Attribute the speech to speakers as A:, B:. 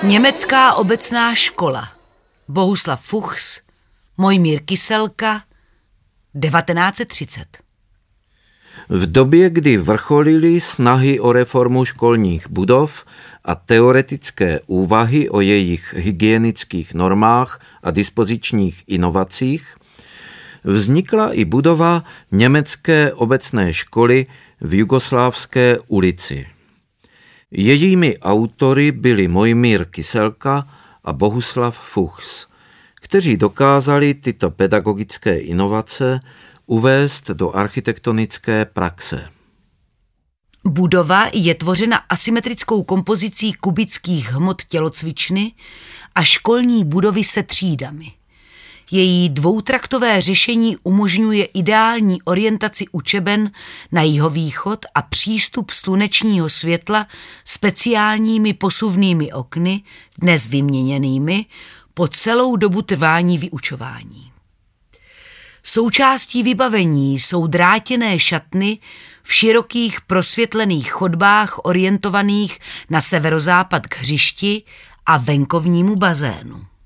A: Německá obecná škola. Bohuslav Fuchs, Mojmír Kyselka, 1930.
B: V době, kdy vrcholily snahy o reformu školních budov a teoretické úvahy o jejich hygienických normách a dispozičních inovacích, vznikla i budova německé obecné školy v Jugoslávské ulici. Jejími autory byli Mojmír Kyselka a Bohuslav Fuchs, kteří dokázali tyto pedagogické inovace uvést do architektonické praxe.
A: Budova je tvořena asymetrickou kompozicí kubických hmot tělocvičny a školní budovy se třídami. Její dvoutraktové řešení umožňuje ideální orientaci učeben na jihovýchod a přístup slunečního světla speciálními posuvnými okny, dnes vyměněnými, po celou dobu trvání vyučování. Součástí vybavení jsou drátěné šatny v širokých prosvětlených chodbách orientovaných na severozápad k hřišti a venkovnímu bazénu.